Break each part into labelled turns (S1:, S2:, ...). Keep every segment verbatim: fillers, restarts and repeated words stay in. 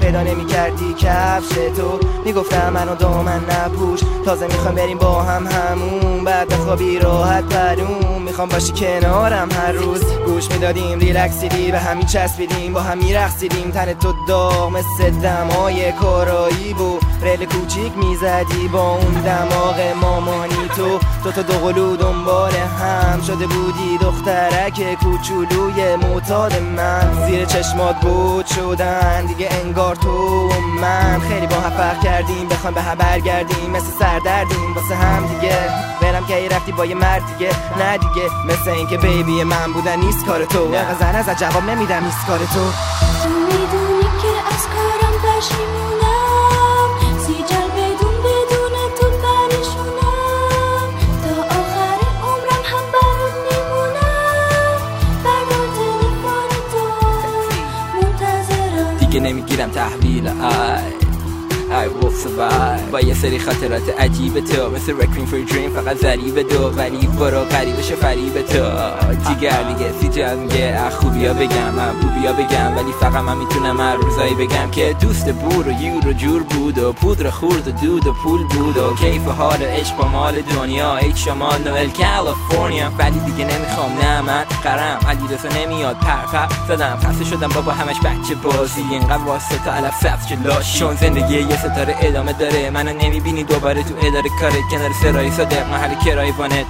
S1: پیدا نمی کردی کفش تو، میگفتم منو دامن نپوش، تازه میخوام بریم با هم همون، بعد بخوابی راحت پروم، میخوام باشی کنارم هر روز، گوش میدادیم ریلکسیدی، به همین چسبیدیم، با هم میرقصیدیم، تن تو داغ مثل دمای کارایی بو، ریل کوچیک میزدی با اون دماغ مامانی تو، تو تا دوقلو دنبال هم شده بودی دخترک کوچولوی معتاد من، زیر چشمات بود شدن دیگه انگار تو و من، خیلی با هم فرق کردیم، بخوام به هم برگردیم، مثل سردردیم واسه هم دیگه، برم که ای رفتی با یه مرد دیگه، نه دیگه مثل این که بیبی من بودن نیست کار تو، اینقدر زن ازت جواب نمیدم نیست کار تو.
S2: تو میدونی که از کارم پشیمونم، سیجل بدون بدون تو پریشونم، تا آخر عمرم هم برات میمونم، بردار تلفن تو منتظرم،
S3: دیگه نمیگیرم تحویل ای I will survive با یه سری خاطرات عجیب تو، مثل Requiem for a Dream فقط ضریب دو، ولی برو قریبش فریب تو، جیگر دیگه سیجل میگه خوبیا بگم من بوبیا بگم، ولی فقط من میتونم هر روزایی بگم که دوست بور و یور و جور بود و پودر خورد و دود و پول بود و کیف و حال عشق و مال دنیا، ای شمال نوئل کالیفرنیا، ولی دیگه نمیخوام نه من قرم علی رسا نمیاد پر پر زدم، خسته شدم بابا همش بچه بازی، اینقدر واسه تا علف سبز جلاشی، چون زندگی یه ستاره ادامه داره، منو نمیبینی دوباره تو اداره کارت، کنار سرای صادق محل کرای وانت،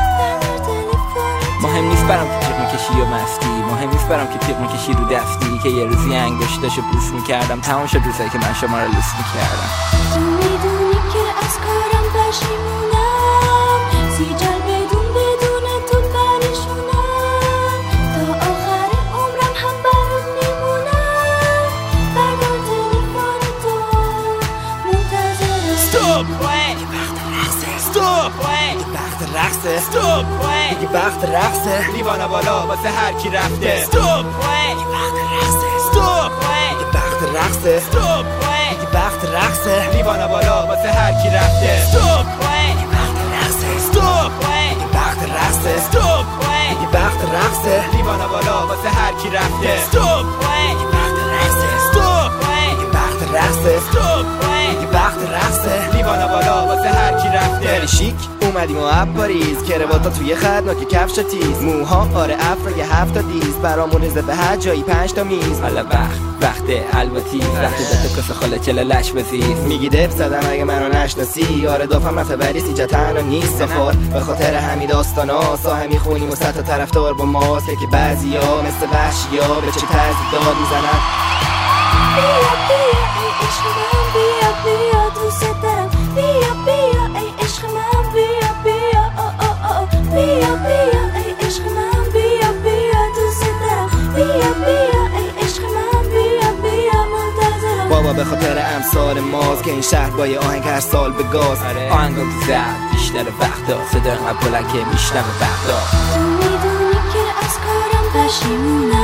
S3: مهم نیست برام که تیغ میکشی و مستی، مهم نیست برام که تیغ میکشی رو دستی، که یه روزی انگشتاشو بوس میکردم، تمام شد روزایی که من شما رو لوس میکردم.
S2: تو میدونی که از کارم پشیمونم، سیجل بدون بدون تو پریشونم، تا آخر عمرم هم برات میمونم، بردار تلفن تو منتظرم.
S1: Stop! دیگه وقت رقصه. Stop! دیگه وقت رقصه. Stop! دیگه وقت رقصه. لیوان بالا واسه هر کی رفته. Stop! دیگه وقت رقصه. Stop! دیگه وقت رقصه. Stop! دیگه وقت رقصه. لیوان بالا واسه هر کی رفته. Stop! دیگه وقت رقصه. Stop! دیگه وقت رقصه. Stop! دیگه وقت رقصه. لیوان بالا واسه هر کی رفته. Stop! دیگه وقت رقصه. Stop! دیگه وقت رقصه. Stop! دیگه وقت رقصه. لیوان بالا واسه هر کی رفته. خیلی شیک اومدیم و اب پاریز، کرواتا توی خد نوک کفش تیز، موها آره افرا یه هفت تا دیز، برامون ریزه به هر جایی پنج تا میز،
S3: حالا وقت وقت البتیز، وقت دست کس خاله چله لش بزیز،
S1: میگی دب زدم اگه منو نشناسی، آره دافم رفته بریز اینجا تنها نیست خور، به خاطر همین داستانا ساهم میخونیم و ست تا طرفدار با ماست، که بعضی ها مثل وحشیا به چه طرز داد میزنن.
S2: بیا بیا ای عشق من، بیا بیا دوست دارم، بیا بیا ای عشق من، بیا بیا آ آ آ، بیا بیا ای عشق من، بیا بیا دوست دارم، بیا بیا ای عشق من، بیا بیا منتظرم.
S1: بابا به خاطر امثال ماست که این شهر با یه آهنگ هر سال به گاز،
S3: آهنگم تو زد بیشتر وقتا، صدا اینقدر بلند که میشنم وقتا.
S2: تو میدونی که از کارم پشیمونم،